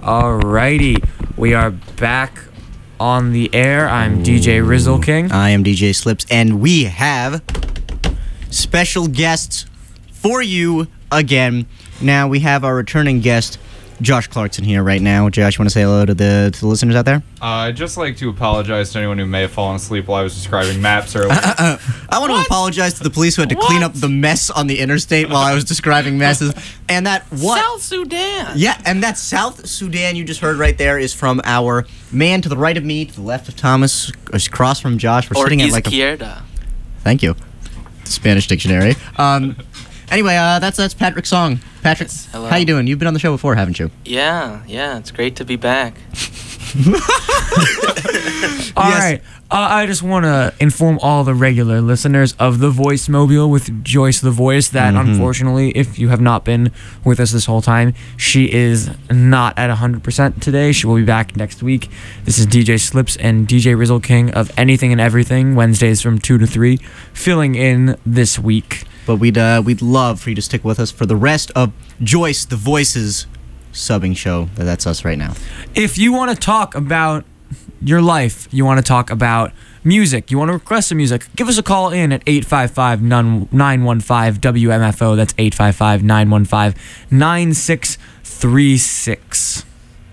Alrighty, we are back on the air. I'm DJ Rizzle King. I am DJ Slips, and we have special guests for you again. Now, we have our returning guest, Josh Clarkson, here right now. Josh, you want to say hello to the listeners out there? I'd just like to apologize to anyone who may have fallen asleep while I was describing maps earlier. I want to apologize to the police who had to clean up the mess on the interstate while I was describing messes. And that South Sudan. Yeah, and that South Sudan you just heard right there is from our man to the right of me, to the left of Thomas, across from Josh. We're sitting at like izquierda. Thank you. Spanish dictionary. Anyway, that's Patrick's song. Patrick, Yes, hello. how you doing? You've been on the show before, haven't you? Yeah, it's great to be back. All right. I just want to inform all the regular listeners of the Voice Mobile with Joyce the Voice that unfortunately, if you have not been with us this whole time, she is not at 100% today. She will be back next week. This is DJ Slips and DJ Rizzle King of Anything and Everything, Wednesdays from 2 to 3, filling in this week. But we'd love for you to stick with us for the rest of Joyce the Voice's subbing show. That's us right now. If you want to talk about your life, you want to talk about music, you want to request some music, give us a call in at 855-915-WMFO. That's 855-915-9636.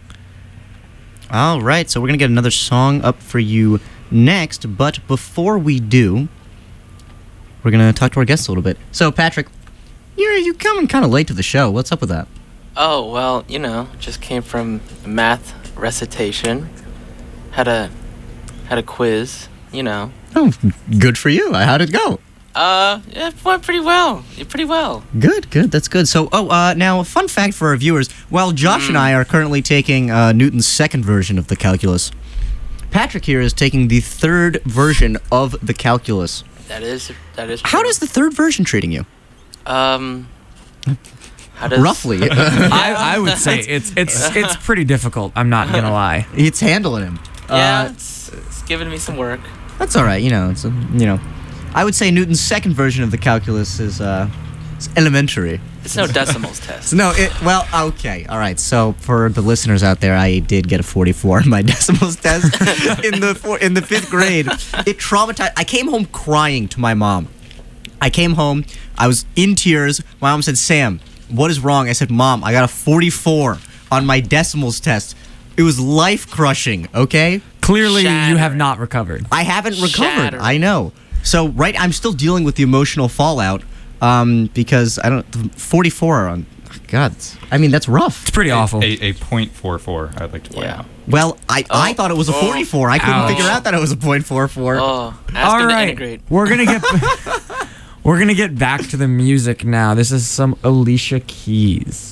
All right, so we're going to get another song up for you next. But before we do, we're going to talk to our guests a little bit. So, Patrick, you're coming kind of late to the show. What's up with that? Oh, well, just came from math recitation. Had a quiz, Oh, good for you. How'd it go? It went pretty well. Good. That's good. So, now, a fun fact for our viewers. While Josh and I are currently taking Newton's second version of the calculus, Patrick here is taking the third version of the calculus. That is true. How does the third version treating you? How does... Roughly. I would say it's pretty difficult. I'm not gonna lie. It's handling him. Yeah, it's giving me some work. That's all right. I would say Newton's second version of the calculus is it's elementary. It's no decimals test. No, okay. All right. So for the listeners out there, I did get a 44 in my decimals test in the fifth grade. It traumatized. I came home crying to my mom. I came home. I was in tears. My mom said, "Sam, what is wrong?" I said, "Mom, I got a 44 on my decimals test." It was life-crushing, okay? Clearly, you have Shattering. not recovered. I haven't recovered. Shattering. I know. So, I'm still dealing with the emotional fallout because 44 on... God, I mean, that's rough. It's pretty awful. A .44, I'd like to point out. Well, I thought it was a 44. I couldn't Ouch. figure out that it was a .44. Oh, ask All him to right, integrate. we're gonna get back to the music now. This is some Alicia Keys.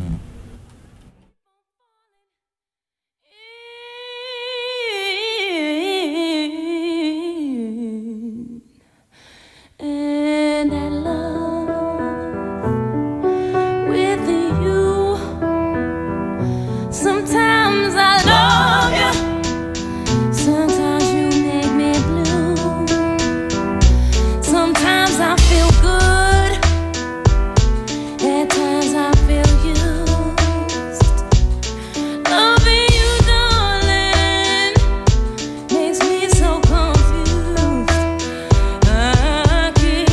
And I love with you. Sometimes I love you. Sometimes you make me blue. Sometimes I feel good. At times I feel used. Loving you, darling, makes me so confused. I can't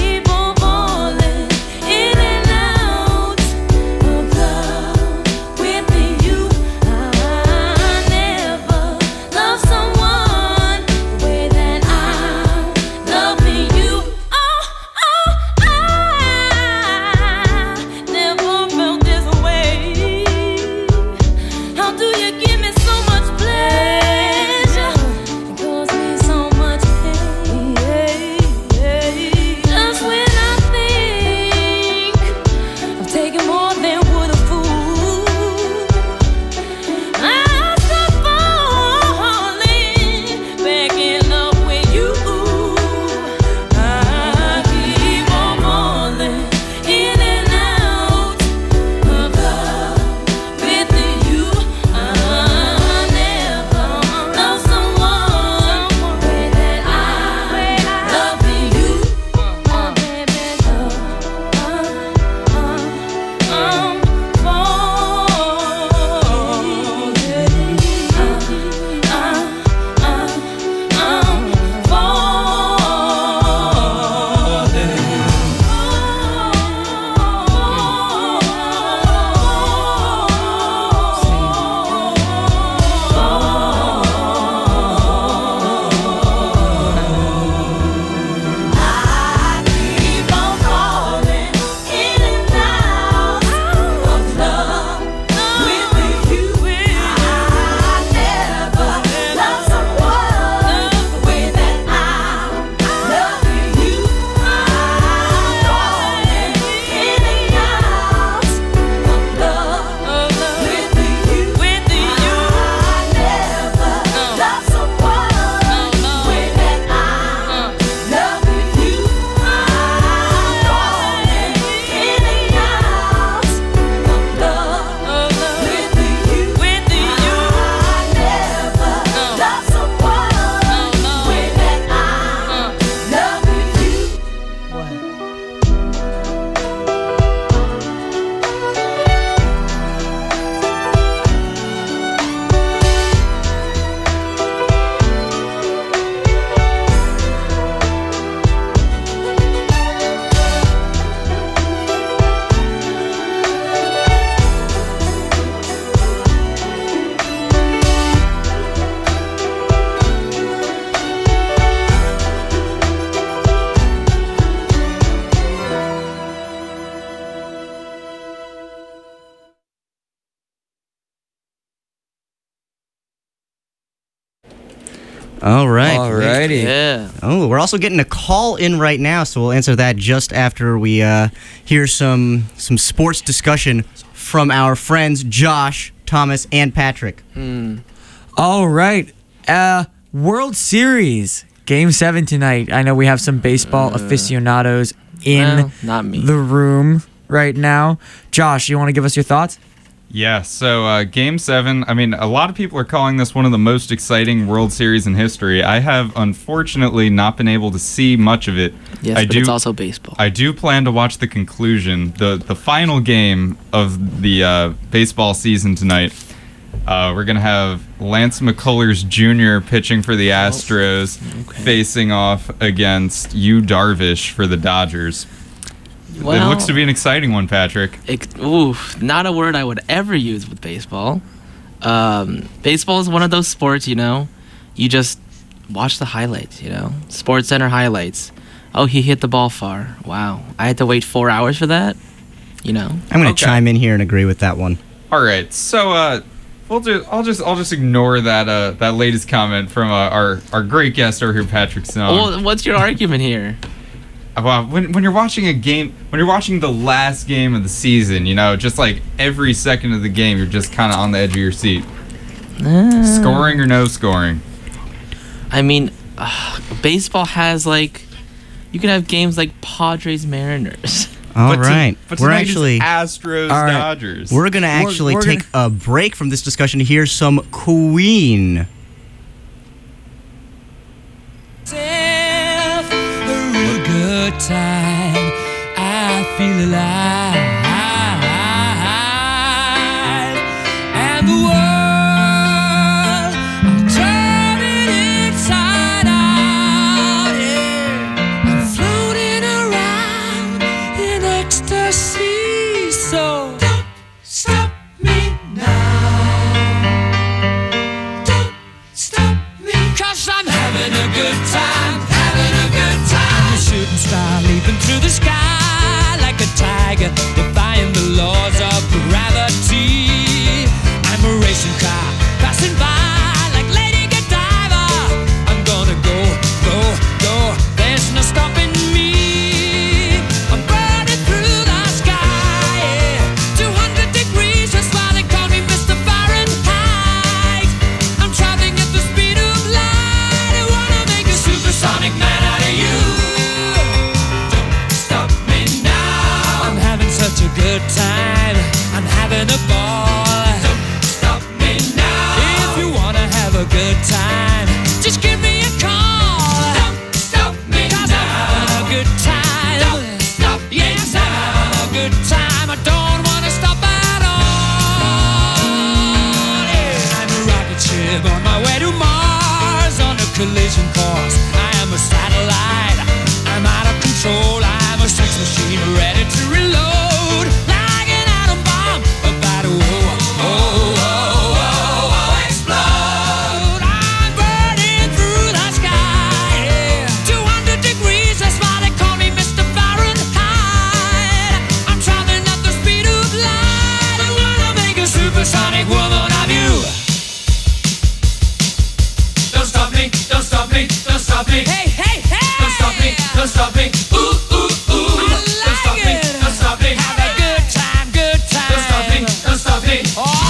All right. Alrighty. Yeah. Oh, we're also getting a call in right now, so we'll answer that just after we hear some sports discussion from our friends Josh, Thomas, and Patrick. All right. World Series Game 7 tonight. I know we have some baseball aficionados in Well, not me. the room right now. Josh, you want to give us your thoughts? Yeah, so Game 7, I mean, a lot of people are calling this one of the most exciting World Series in history. I have, unfortunately, not been able to see much of it. Yes, but it's also baseball. I do plan to watch the conclusion, the final game of the baseball season tonight. We're going to have Lance McCullers Jr. pitching for the Astros, facing off against Yu Darvish for the Dodgers. It looks to be an exciting one, Patrick. Not a word I would ever use with baseball. Baseball is one of those sports, you just watch the highlights, Sports Center highlights. Oh, he hit the ball far. Wow. I had to wait 4 hours for that, I'm going to chime in here and agree with that one. All right, so I'll just ignore that latest comment from our great guest over here, Patrick Stone. Well, what's your argument here? Well, when you're watching a game, when you're watching the last game of the season, just like every second of the game, you're just kind of on the edge of your seat. Scoring or no scoring? I mean, baseball has you can have games like Padres Mariners. All right. But We're tonight is actually Astros All right. Dodgers. we're going to actually we're take a break from this discussion to hear some Queen. A real good time. I feel alive, and the world I'm turning inside out. Yeah. I'm floating around in ecstasy. So don't stop me now. Don't stop me, 'cause I'm having a good time, having a good time. A shooting star leaping through the sky like a tiger, defying the laws of gravity. I'm a racing car passing by like Lady Godiva. I'm gonna go, go, go. There's no stopping me. I'm burning through the sky, yeah. 200 degrees, that's why they call me Mr. Fahrenheit. I'm traveling at the speed of light. I wanna make a supersonic man out of you. Don't stop me now. I'm having such a good time. I'm having a ball. Don't stop me now. If you wanna have a good time, just give me a call. Don't stop me 'cause I'm having a good time. Don't stop me yes, I'm having a good time. I don't wanna stop at all. Yeah. I'm a rocket ship on my way to Mars on a collision course. I am a satellite. I'm out of control. I'm a sex machine ready to reload like an atom bomb about to explode. I'm burning through the sky, yeah. 200 degrees, that's why they call me Mr. Fahrenheit. I'm traveling at the speed of light. I wanna make a supersonic woman of you. Don't stop me, don't stop me, don't stop me. Hey, hey, hey! Don't stop me, don't stop me. Ooh, ooh, ooh. I like don't stop me, don't stop me. Have a good time, good time. Don't stop me, don't stop me.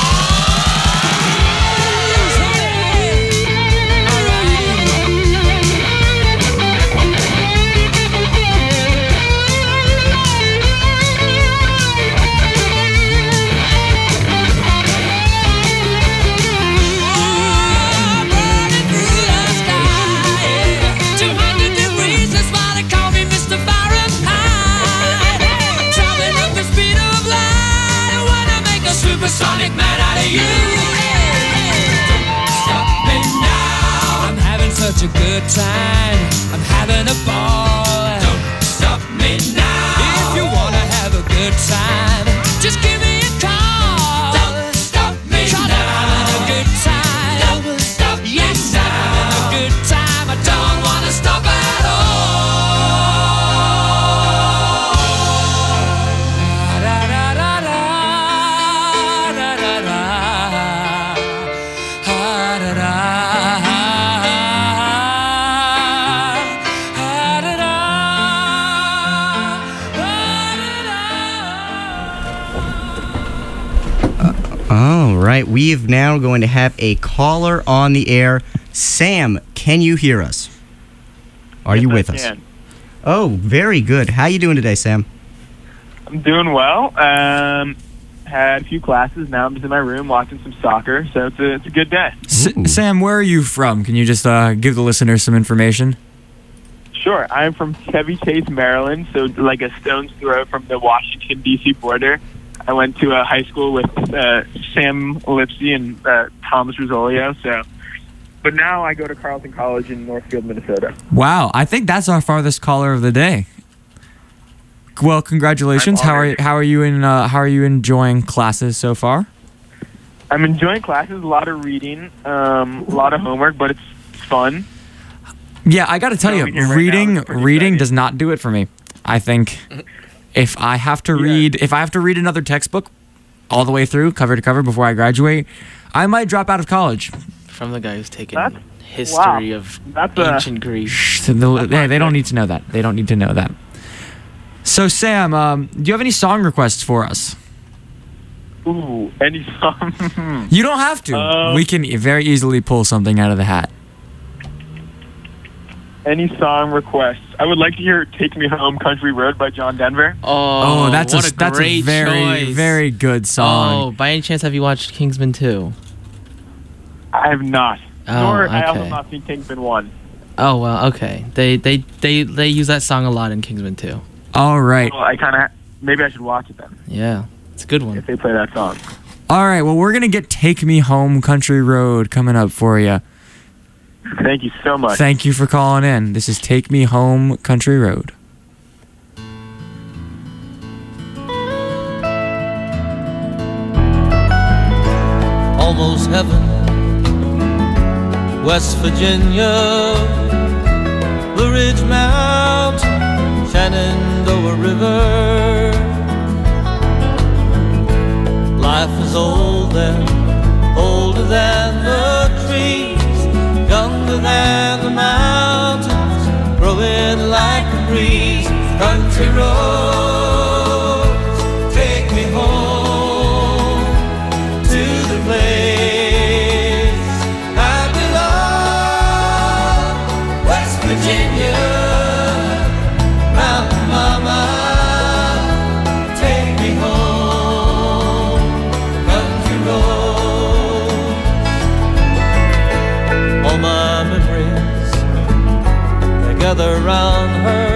Sonic man out of you. Don't stop me now. I'm having such a good time. I'm having a ball. Don't stop me now. If you wanna have a good time, just give me a call. Don't stop me 'cause now. I'm having a good time. Don't stop yes, me now. I'm having a good time. I don't wanna stop at all. Da, da, da, da. Da, da, da. right, we've now going to have a caller on the air. Sam, can you hear us? Are you with us? Can. Oh, very good. How you doing today, Sam? I'm doing well. Had a few classes. Now I'm just in my room watching some soccer. So it's a good day. Sam, where are you from? Can you just give the listeners some information? Sure. I'm from Chevy Chase, Maryland. So like a stone's throw from the Washington, D.C. border. I went to a high school with Sam Lipsy and Thomas Rosolio. But now I go to Carleton College in Northfield, Minnesota. Wow, I think that's our farthest caller of the day. Well, congratulations. How are you enjoying classes so far? I'm enjoying classes. A lot of reading, a lot of homework, but it's fun. Yeah, I got to tell you, Over here right now, reading it's pretty reading exciting. does not do it for me. I think if I have to read another textbook all the way through, cover to cover, before I graduate, I might drop out of college. From the guy who's taken That's- history of That's ancient Greece. So they don't need to know that. They don't need to know that. So Sam, do you have any song requests for us? Ooh, any song? You don't have to. We can very easily pull something out of the hat. Any song requests? I would like to hear "Take Me Home, Country Road" by John Denver. Oh, that's what a great very choice. very good Oh, song. by any chance have you watched Kingsman 2? I have not. Oh, Nor I also okay. have not seen Kingsman 1. Oh well, okay. They use that song a lot in Kingsman 2. All right. Well, I kind of maybe I should watch it then Yeah, it's a good one. if they play that song. All right. Well, we're gonna get "Take Me Home, Country Road" coming up for you. Thank you so much. Thank you for calling in. This is "Take Me Home, Country Road." Almost heaven, West Virginia, Blue Ridge Mountain, Shenandoah River. Life is old there, older than the trees, younger than the mountains, growing like a breeze. Country roads, take me home to the place I belong. West Virginia, Mountain Mama, take me home. Country roads, all my memories they gather round her.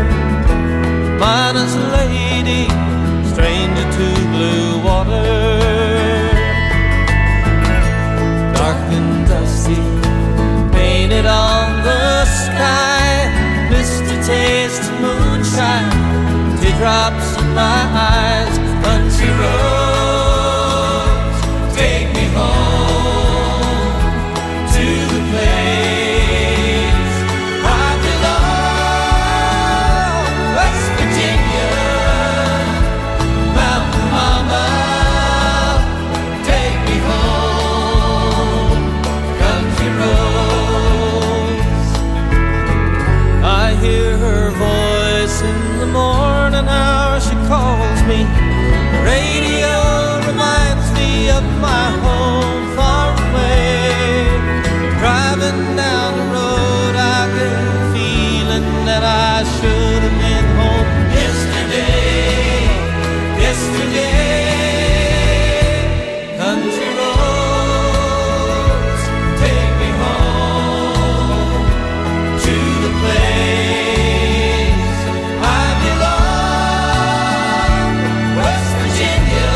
Minus lady, stranger to blue water. Dark and dusty, painted on the sky. Misty taste of moonshine, teardrops in my eyes. Country roads, take me home to the place I belong. West Virginia, Mountain Mama, take me home. Country roads, I hear her voice in the morning hour. She calls me. The radio reminds me of my home far away. Driving down the road, I get a feeling that I should have been home yesterday. Country roads, take me home to the place I belong. West Virginia,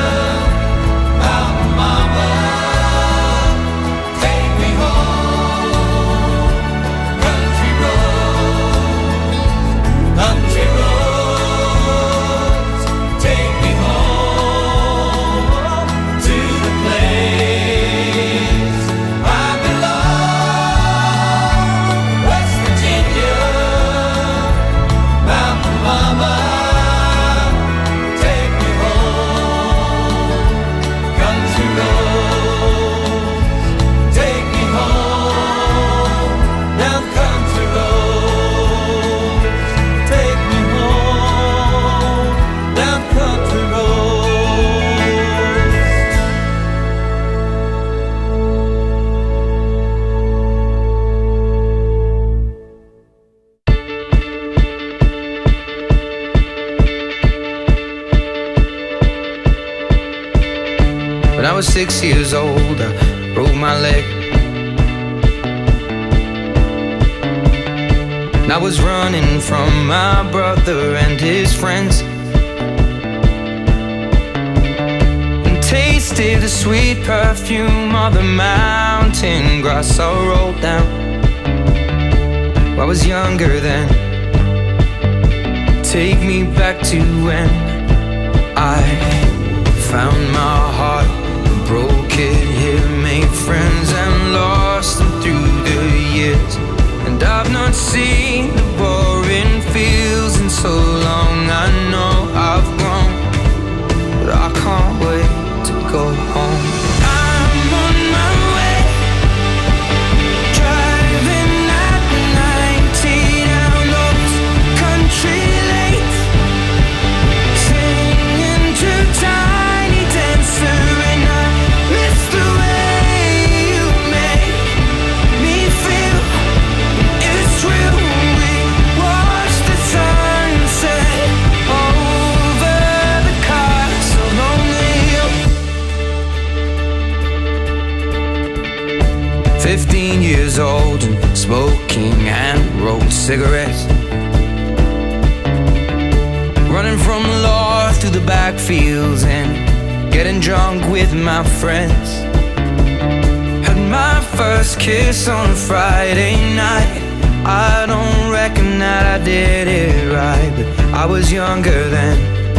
Mountain Mama, take me home. When I was 6 years old, I broke my leg. And I was running from my brother and his friends, and tasted the sweet perfume of the mountain grass I rolled down. I was younger then. Take me back to when I found my heart, broke it here, made friends and lost them through the years. And I've not seen the boring fields in so long. I know I've grown, but I can't wait to go home. I'm on my way, driving at 90 down those country lanes, singing to Tiny Dancer, and I miss the way you make me feel. It's real. We watch the sunset over the castle on the hill. 15 years old and smoking hand-rolled cigarettes, running from the law through the backfields and getting drunk with my friends. Had my first kiss on a Friday night. I don't reckon that I did it right, but I was younger then.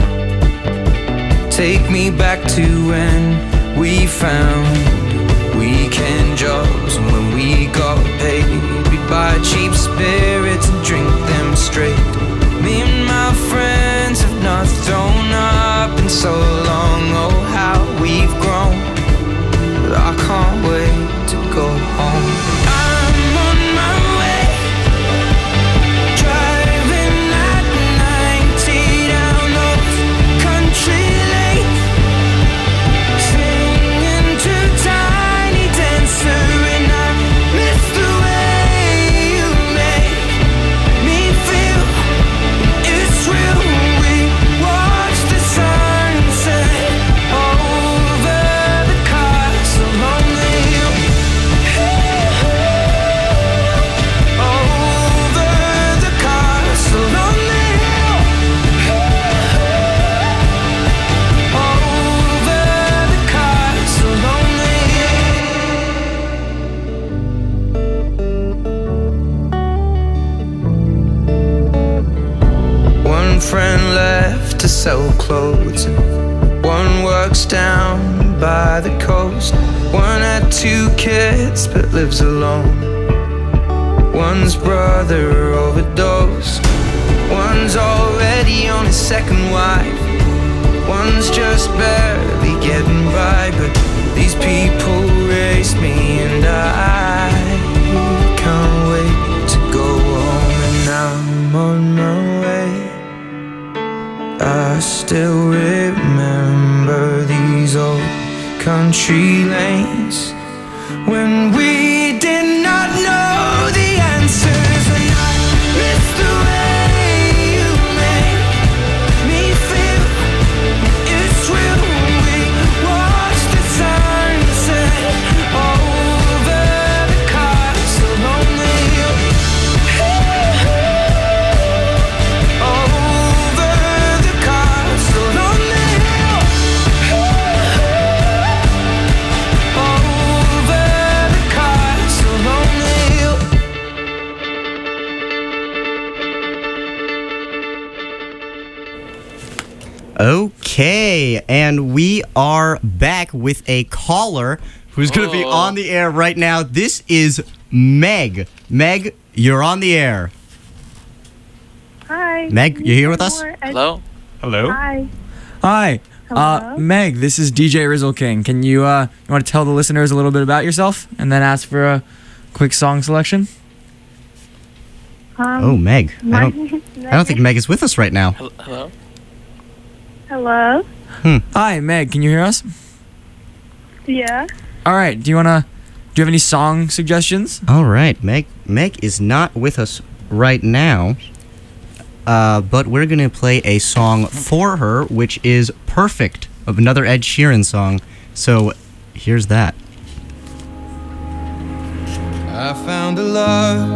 Take me back to when we found weekend jobs, and when we got paid, we'd buy cheap spirits and drink them straight. Me and my friends have not thrown up in so long. Oh, how we've grown, but I can't wait to go home. I'm on my way, driving at 90 down those country lanes, singing to Tiny Dancer, and I miss the way you make me feel. It's real. We watch the sunset over the castle on the hill. Over the castle on the hill. Over the castle on the hill. One friend left to sell clothes, one works down by the coast. One had 2 kids but lives alone. One's brother overdosed. One's already on his second wife. One's just barely getting by. But these people raise me, and I can't wait to go home. And I'm on my way. I still remember these old country lanes when we did not know the answers, and I miss the way you make me feel. It's real. We watch the sunset over the castle on the hill. Over the castle on the hill. Over the castle on the hill. Okay, and we are back with a caller who's going to be on the air right now. This is Meg. Meg, you're on the air. Hi. Meg, you here with us? Hello? Hello? Hi. Hi. Hello? Meg, this is DJ Rizzle King. Can you want to tell the listeners a little bit about yourself and then ask for a quick song selection? Oh, Meg. I don't think Meg is with us right now. Hello? Hello. Hi, Meg. Can you hear us? Yeah. All right. Do you have any song suggestions? All right, Meg is not with us right now, but we're going to play a song for her, which is Perfect, of another Ed Sheeran song. So here's that. I found a love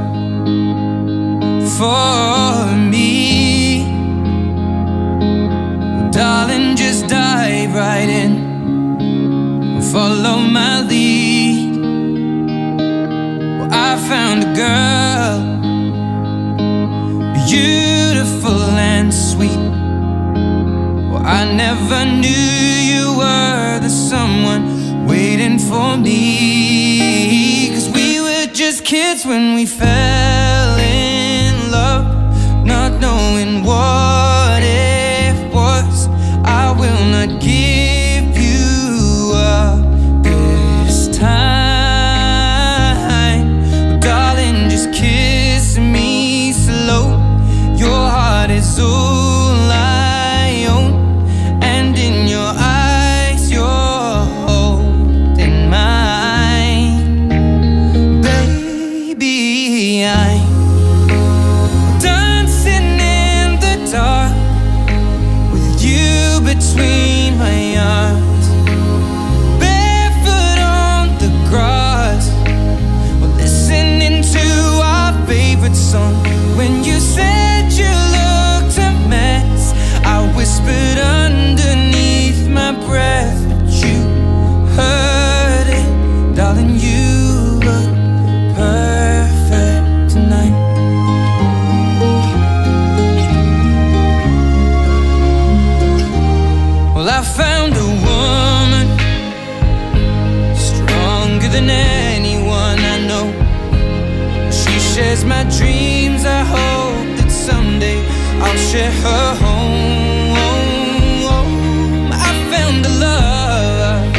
for me. Darling, just dive right in and follow my lead. Well, I found a girl, beautiful and sweet. Well, I never knew you were the someone waiting for me. 'Cause we were just kids when we fell in love, not knowing what it was. I will not give you up this time. Well, darling, just kiss me slow. Your heart is all I own, and in your eyes you're holding mine. Baby, I'm dancing in the dark with you between my arms, barefoot on the grass. We're listening to our favorite song. When you said you looked a mess, I whispered underneath my breath, but you heard it. Darling, you look perfect tonight. Well, I found a woman stronger than anyone I know. She shares my dreams. I hope that someday I'll share her home. I found a love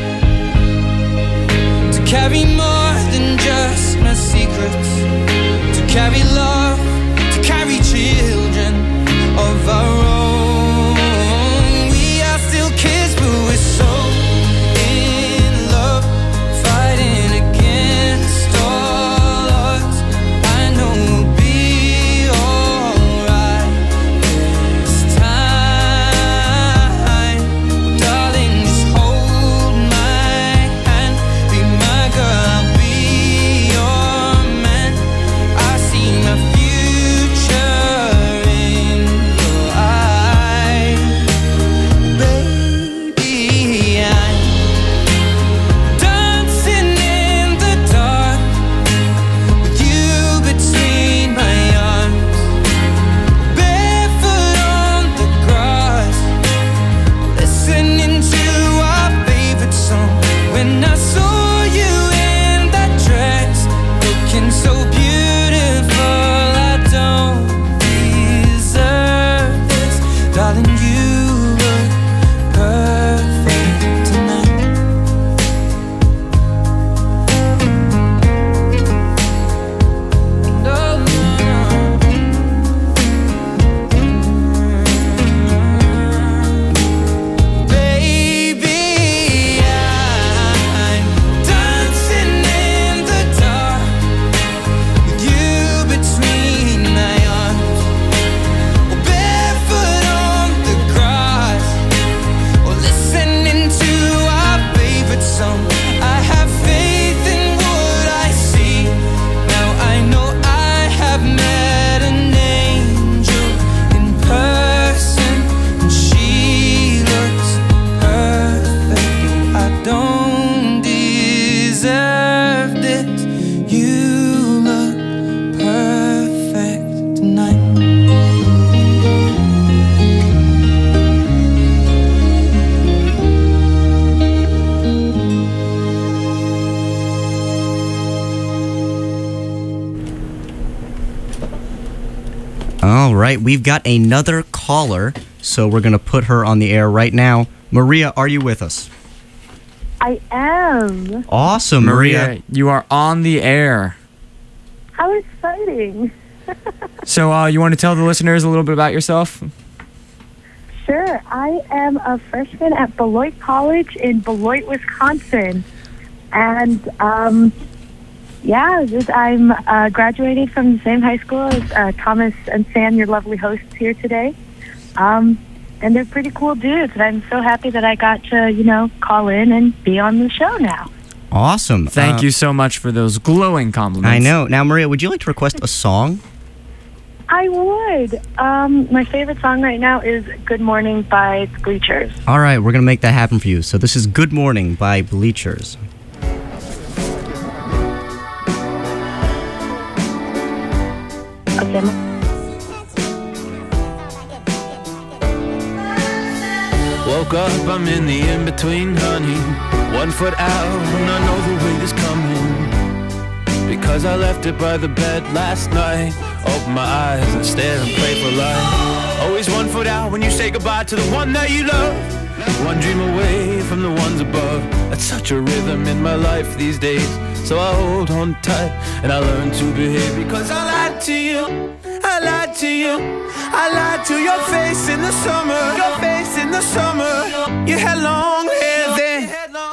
to carry more than just my secrets, to carry love, to carry children of our own. We are still kids, but we're so in love, fighting against all odds. I know we'll be alright this time. Darling, just hold my hand, be my girl, I'll be your man. I see my future in your eyes. Baby, I'm dancing in the dark with you between my arms, barefoot on the grass, listening to our favorite song. When I saw you in that dress, looking so beautiful, I don't deserve this. Darling, you look perfect tonight. No, baby, I'm dancing in the dark with you between my arms, barefoot on the grass, or listening to our favorite song. I have faith in what I see. Now I know I have met an angel in person, and she looks perfect. I don't deserve this. You look perfect tonight. All right, we've got another caller, so we're going to put her on the air right now. Maria, are you with us? I am. Awesome, Maria. you are on the air. How exciting. So you want to tell the listeners a little bit about yourself? Sure. I am a freshman at Beloit College in Beloit, Wisconsin. And I'm graduating from the same high school as Thomas and Sam, your lovely hosts here today. and they're pretty cool dudes. And I'm so happy that I got to, call in and be on the show now. Awesome. Thank you so much for those glowing compliments. I know. Now, Maria, would you like to request a song? I would. My favorite song right now is Good Morning by the Bleachers. All right, we're going to make that happen for you. So this is Good Morning by Bleachers. Okay. Woke up, I'm in the in-between, honey. 1 foot out, and I know the weight is coming. Because I left it by the bed last night. Open my eyes and stare and pray for life. Always 1 foot out when you say goodbye to the one that you love. One dream away from the ones above. That's such a rhythm in my life these days. So I hold on tight and I learn to behave. Because I lied to you, I lied to you, I lied to your face in the summer. Your face in the summer. You had long hair then.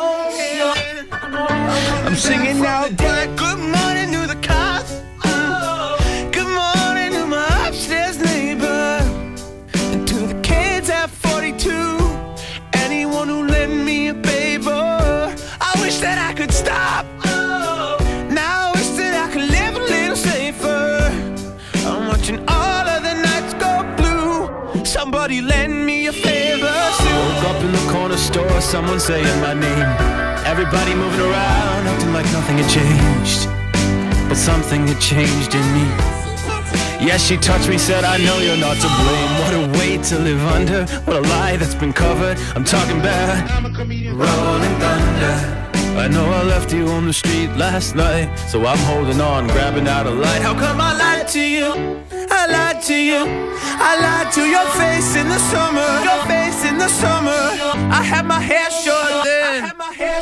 I'm singing out black. Good morning to the cops. Good morning to my upstairs neighbor. And to the kids at 42. Anyone who lent me a favor. I wish that I could stop. Now I wish that I could live a little safer. I'm watching all of the nights go blue. Somebody lend me a favor. Woke up in the corner store, someone saying my name. Everybody moving around, acting like nothing had changed. But something had changed in me. Yes, she touched me, said, I know you're not to blame. What a weight to live under. What a lie that's been covered. I'm talking about rolling thunder. I know I left you on the street last night. So I'm holding on, grabbing out a light. How come I lied to you? I lied to you. I lied to your face in the summer. Your face in the summer. I had my hair short then.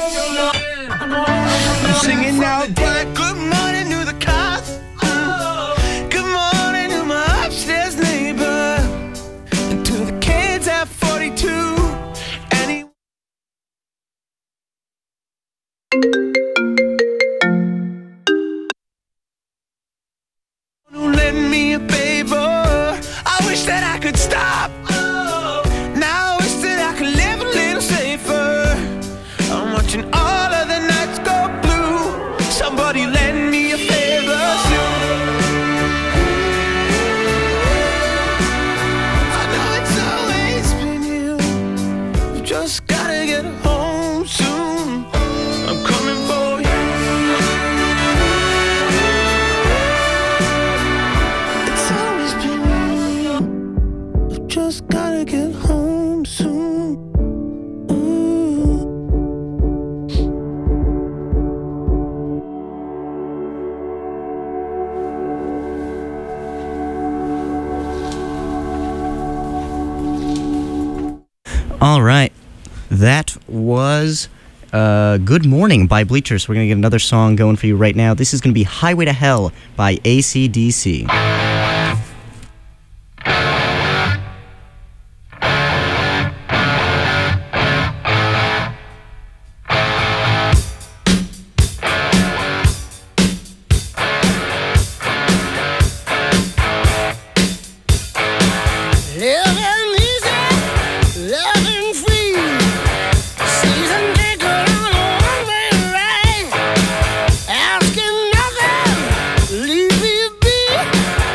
I'm singing out black. Good morning to the cops. Good morning to my upstairs neighbor. And to the kids at 42. Who lend me a favor? I wish that I could stop. Now I wish that I could live a little safer. I'm watching all of the nights go blue. Somebody lend me a favor. I know it's always been you. You just gotta get home soon. I'm coming for you. It's always been you. You just gotta get home soon. Ooh. All right. That was Good Morning by Bleachers. We're going to get another song going for you right now. This is going to be Highway to Hell by AC/DC. Living easy, living free. Season ticket on a one-way ride. Asking nothing, leave me be.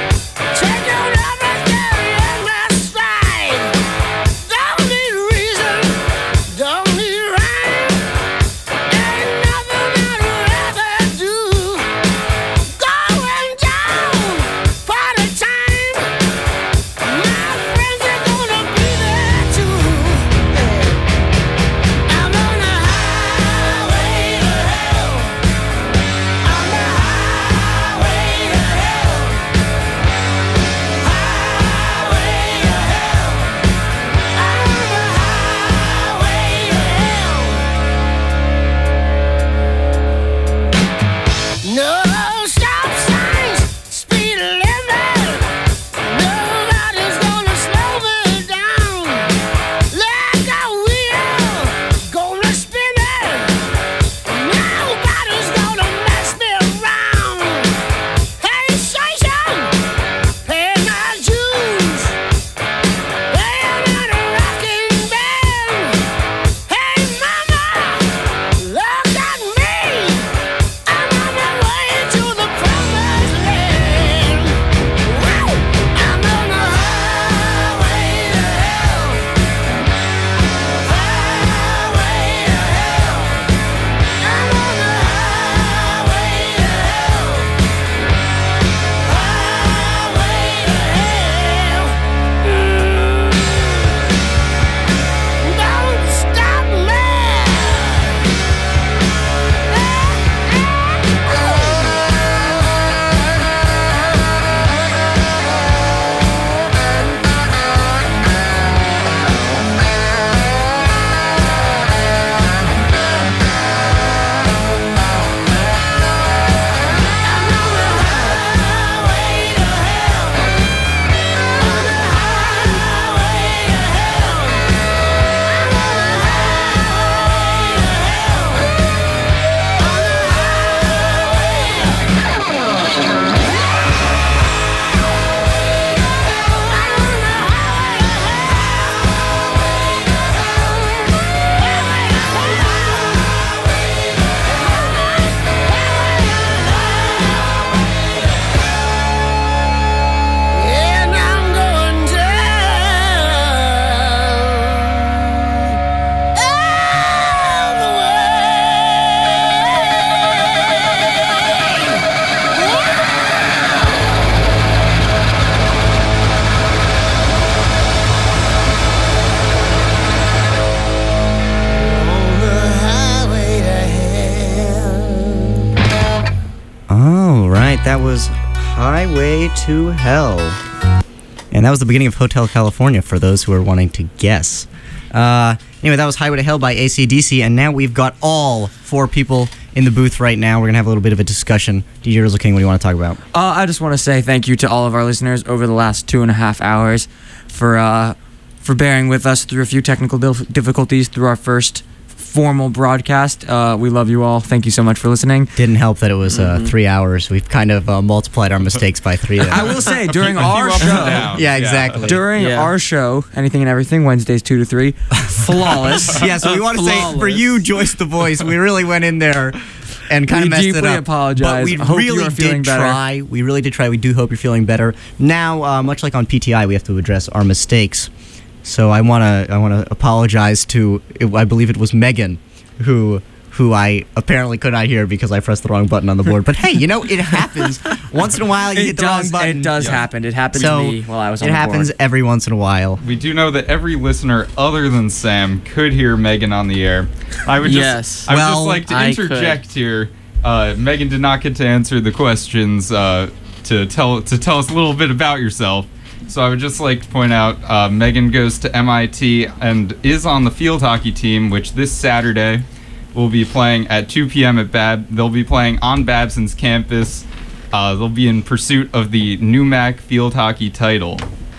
Highway to Hell. And that was the beginning of Hotel California for those who are wanting to guess. Anyway, that was Highway to Hell by AC/DC, and now we've got all 4 people in the booth right now. We're going to have a little bit of a discussion. DJ Rizzle King, what do you want to talk about? I just want to say thank you to all of our listeners over the last 2.5 hours for bearing with us through a few technical difficulties through our first formal broadcast. We love you all. Thank you so much for listening. Didn't help that it was 3 hours. We've kind of multiplied our mistakes by 3 there. I will say, during our show... Yeah, exactly. During our show, Anything and Everything, Wednesdays 2 to 3, flawless. Yeah, so we want to say, for you, Joyce the Voice, we really went in there and kind of messed it up. We deeply apologize. But we Hope really you are feeling did better. try. We really did try. We do hope you're feeling better. Now, much like on PTI, we have to address our mistakes. So I wanna apologize to, I believe it was Megan, who I apparently could not hear because I pressed the wrong button on the board. But hey, it happens. Once in a while, you hit the wrong button. It does happen. It happened to me while I was on the board. It happens every once in a while. We do know that every listener other than Sam could hear Megan on the air. I would just like to interject here. Megan did not get to answer the questions to tell us a little bit about yourself. So I would just like to point out Megan goes to MIT and is on the field hockey team, which this Saturday will be playing at 2 p.m. at They'll be playing on Babson's campus. They'll be in pursuit of the NUMAC field hockey title.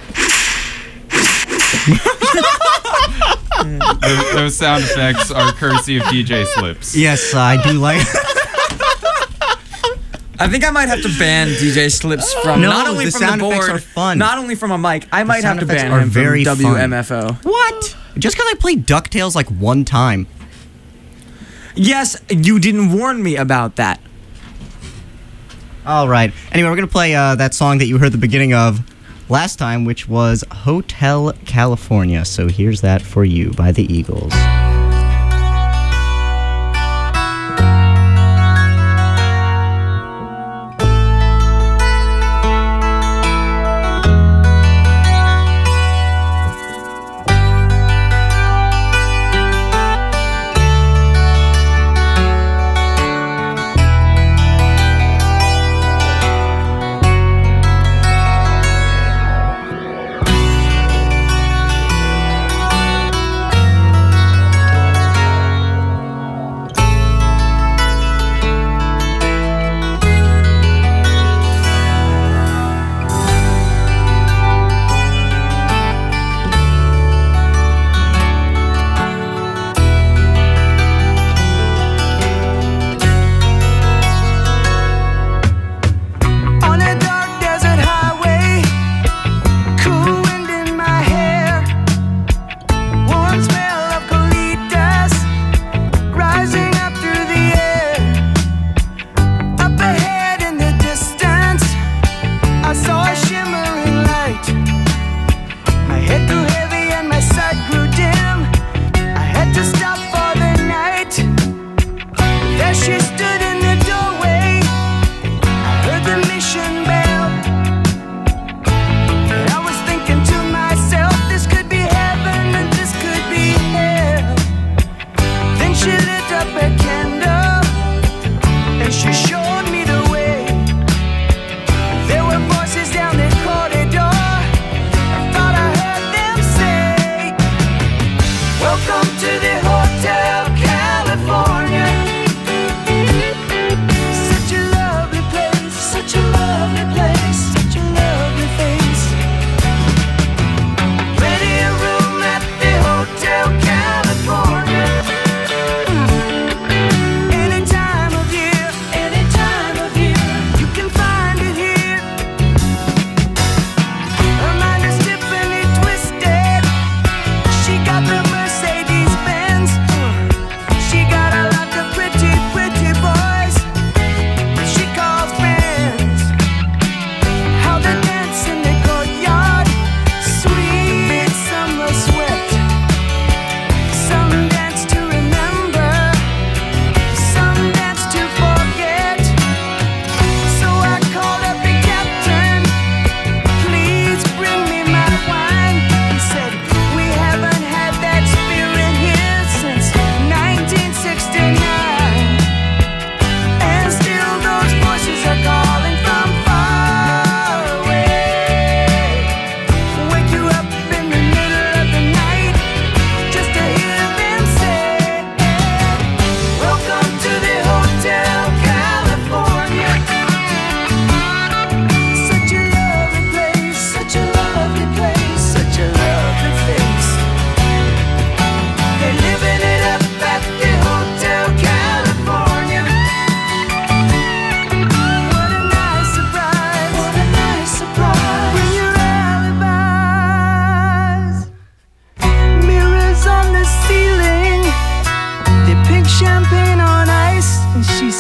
Those sound effects are courtesy of DJ Slips. Yes, I do like... I think I might have to ban DJ Slips from not only from the board, are fun. not only from a mic. I might have to ban him from very WMFO. What? Just because I played DuckTales like one time. Yes, you didn't warn me about that. All right. Anyway, we're going to play that song that you heard the beginning of last time, which was Hotel California. So here's that for you by the Eagles.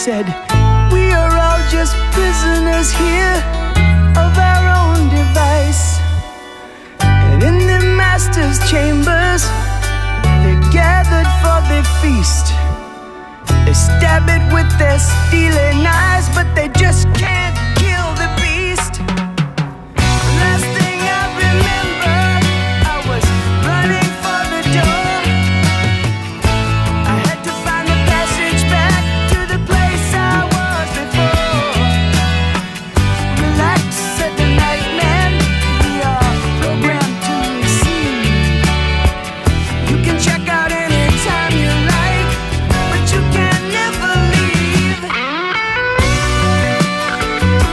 said, we are all just prisoners here of our own device. And in the master's chambers, they're gathered for their feast. They stab it with their stealing eyes, but they just can't kill the beast. Last thing I remember, I was running for the door. I had to find the passage back to the place I was before. Relax, said the night man, we are programmed to receive. You can check out anytime you like, but you can never leave.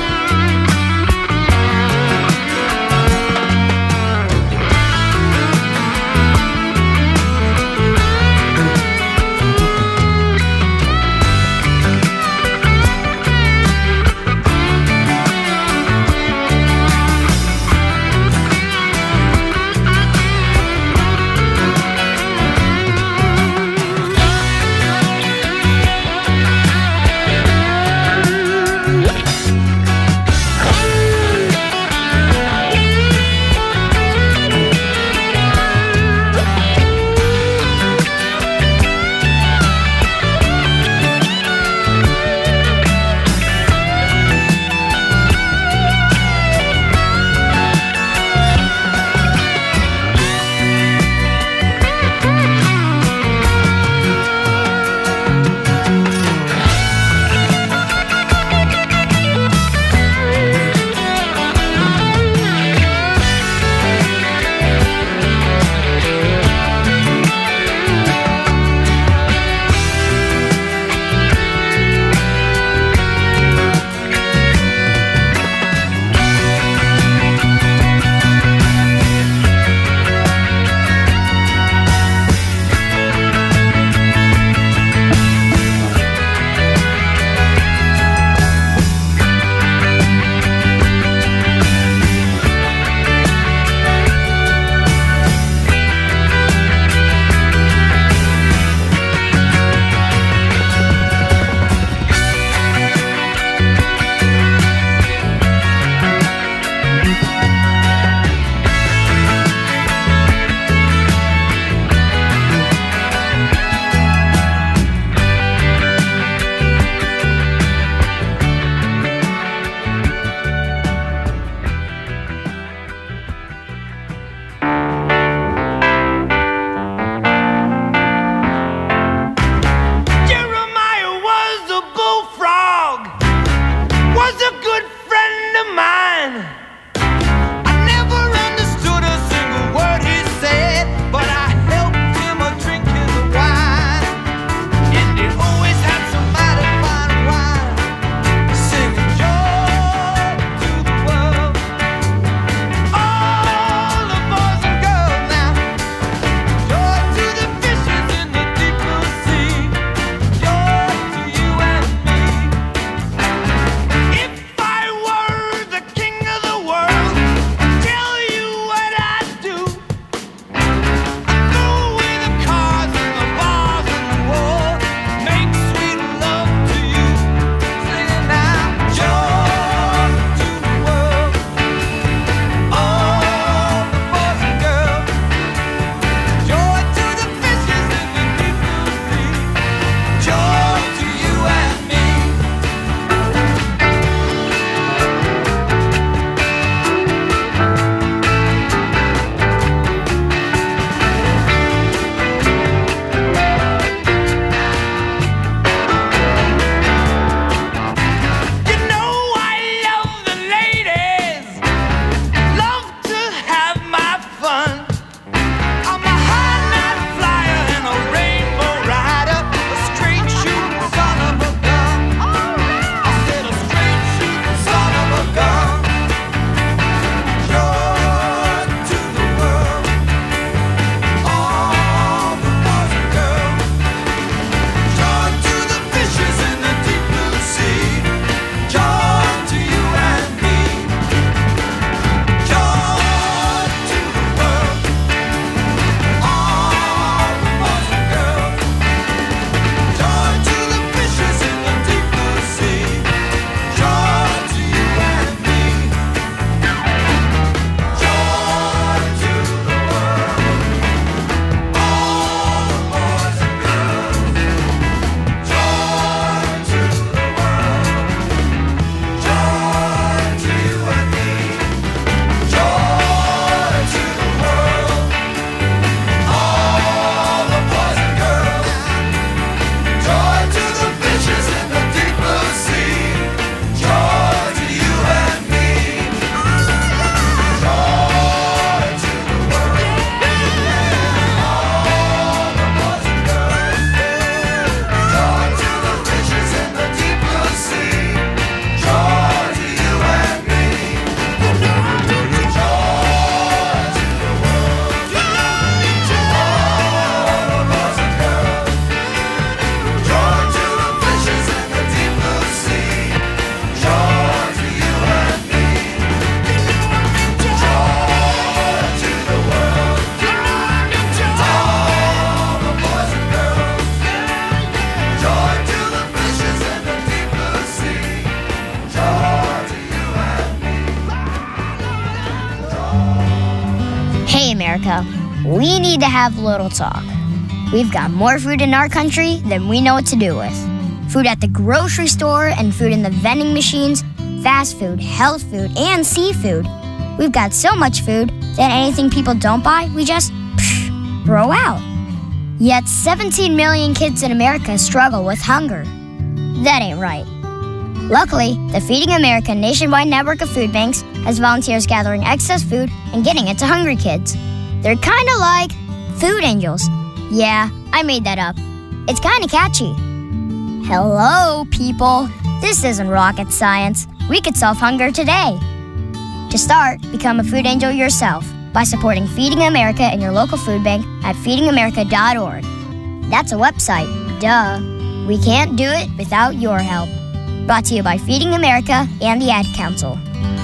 we need to have a little talk. We've got more food in our country than we know what to do with. Food at the grocery store and food in the vending machines, fast food, health food, and seafood. We've got so much food that anything people don't buy, we just throw out. Yet 17 million kids in America struggle with hunger. That ain't right. Luckily, the Feeding America nationwide network of food banks has volunteers gathering excess food and getting it to hungry kids. They're kind of like food angels. Yeah, I made that up. It's kind of catchy. Hello, people. This isn't rocket science. We could solve hunger today. To start, become a food angel yourself by supporting Feeding America in your local food bank at feedingamerica.org. That's a website, duh. We can't do it without your help. Brought to you by Feeding America and the Ad Council.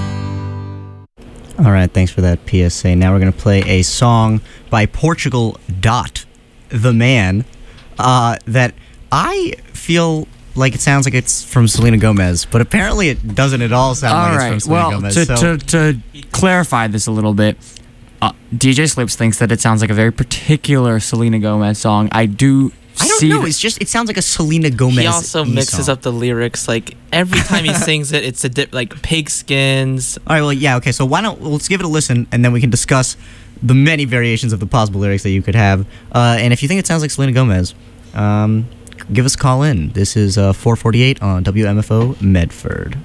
All right, thanks for that PSA. Now we're going to play a song by Portugal Dot, the man, that I feel like it sounds like it's from Selena Gomez, but apparently it doesn't at all sound like it's from Selena Gomez. To clarify this a little bit, DJ Slips thinks that it sounds like a very particular Selena Gomez song. I don't know. It sounds like a Selena Gomez. He also mixes up the lyrics. Like every time he sings it, it's like pigskins. All right. Well, yeah. Okay. So let's give it a listen, and then we can discuss the many variations of the possible lyrics that you could have. And if you think it sounds like Selena Gomez, give us a call in. This is 448 on WMFO Medford.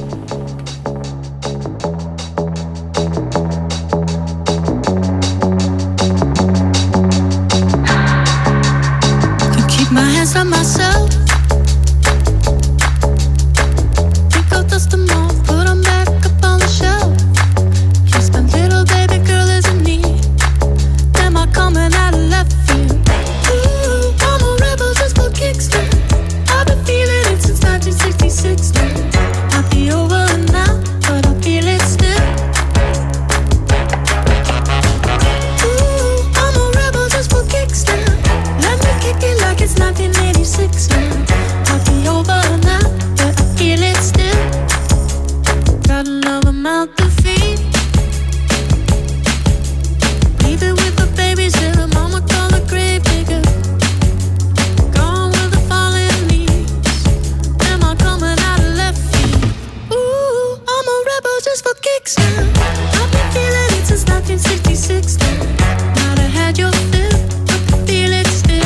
My hands on myself. Think I'll dust them off, put them back up on the shelf. Yes, my little baby girl is in need. Am I coming out of left field? Ooh, I'm a rebel just for kicks now. I've been feeling it since 1966 now. Might be over now, but I feel it still. Ooh, I'm a rebel just for kicks now. Let me kick it like it's 1986 now. Might be over now, but I feel it still. Got another mouth to feed. Leave it with the babies till the mama call the grave digger. Gone with the fallen leaves. Am I coming out of left field? Ooh, I'm a rebel just for kicks now. I've been feeling it since 1966 now. Might have had your fill, but I feel it still.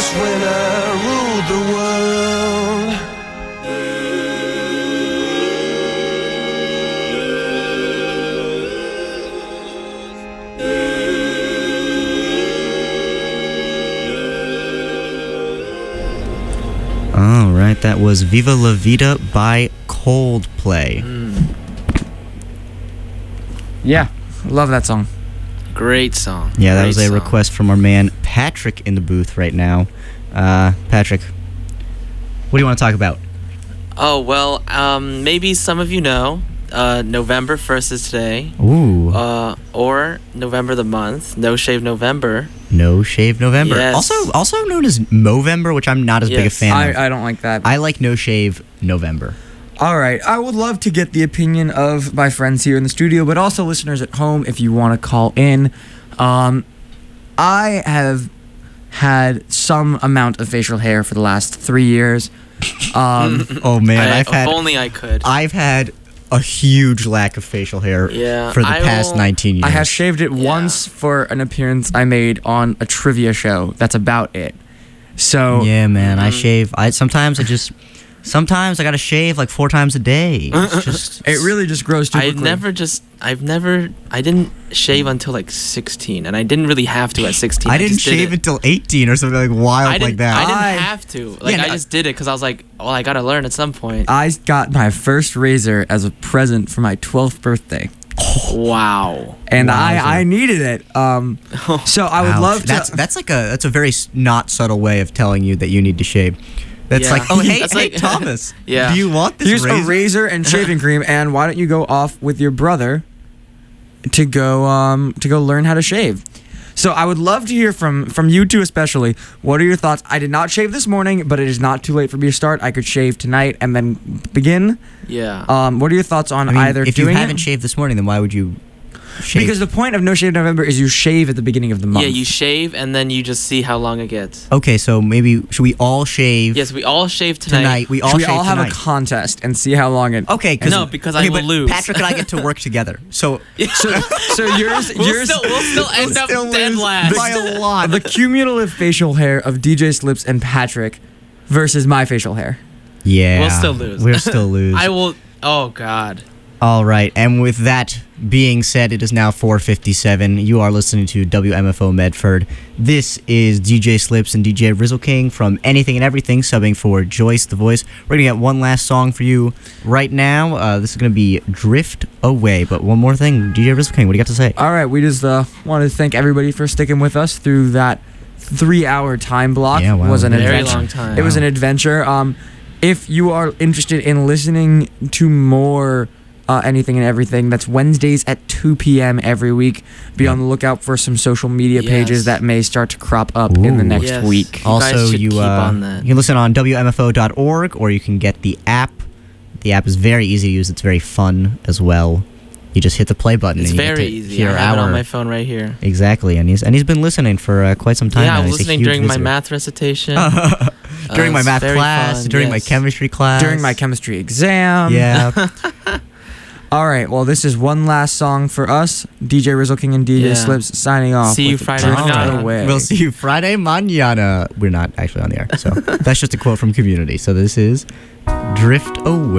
was when I ruled the world. All right, that was Viva La Vida by Coldplay. Yeah, love that song. Great song. Yeah, that Great was a song. request from our man Patrick in the booth right now. Patrick, what do you want to talk about? Oh, well, maybe some of you know, November 1st is today. Ooh. Or November the month, No Shave November. No Shave November. Yes. Also known as Movember, which I'm not as big a Yes. fan of. I don't like that. I like No Shave November. All right. I would love to get the opinion of my friends here in the studio, but also listeners at home if you want to call in. I have had some amount of facial hair for the last 3 years. Oh man, If only I could. I've had a huge lack of facial hair Yeah, for the I past will- 19 years. I have shaved it once for an appearance I made on a trivia show. That's about it. So Yeah, man, I shave. Sometimes I gotta shave like 4 times a day. It's just it really just grows too I quickly. didn't shave until like 16, and I didn't really have to at 16. I didn't just did shave it. until 18 or something like wild I didn't, like that. I didn't have to. Like, Yeah, I just did it because I was like, well, I gotta learn at some point. I got my first razor as a present for my 12th birthday. Wow. And Wowzer. I needed it. So I would Ouch. love to. That's a very not subtle way of telling you that you need to shave. That's Yeah. like, oh hey, That's hey like- Thomas, Yeah. do you want this Here's razor? a razor and shaving cream, and why don't you go off with your brother to go learn how to shave? So I would love to hear from you two especially. What are your thoughts? I did not shave this morning, but it is not too late for me to start. I could shave tonight and then begin. Yeah. What are your thoughts on I mean, either if you doing haven't it? shaved this morning, then why would you shave? Because the point of No Shave November is you shave at the beginning of the month. Yeah, you shave and then you just see how long it gets. Okay, so maybe should we all shave Yes, we all shave tonight. tonight? Should we shave all have a tonight. contest and see how long it? Okay, No, because I will but lose. Patrick and I get to work together. So So yours We'll still end up dead last. by a lot. the cumulative facial hair of DJ Slips and Patrick versus my facial hair. Yeah, We'll still lose. We'll still lose. I will. Oh God. All right, and with that being said, it is now 4:57. You are listening to WMFO Medford. This is DJ Slips and DJ Rizzle King from Anything and Everything, subbing for Joyce the Voice. We're gonna get one last song for you right now. This is gonna be "Drift Away." But one more thing, DJ Rizzle King, what do you got to say? All right, we just want to thank everybody for sticking with us through that 3-hour time block. Yeah, wow. It was an Very adventure. long time. It was an adventure. If you are interested in listening to more Anything and Everything, that's Wednesdays at 2 p.m. every week. Be on the lookout for some social media pages Yes. that may start to crop up in the Ooh. next Yes. week. You guys Also, should you keep on that. you can listen on WMFO.org, or you can get the app. The app is very easy to use. It's very fun as well. You just hit the play button. It's and you get very to easy. hear I have it our- on my phone right here. Exactly, and he's been listening for quite some time Yeah, now. I was He's a listening huge during my listener. math recitation. during my it's math very class, fun, during my yes. chemistry class, During my chemistry exam. yeah. All right, well, this is one last song for us. DJ Rizzle King and DJ Yeah. Slips signing off. See you with Friday Drift mañana. Away. We'll see you Friday mañana. We're not actually on the air, so that's just a quote from Community. So this is "Drift Away."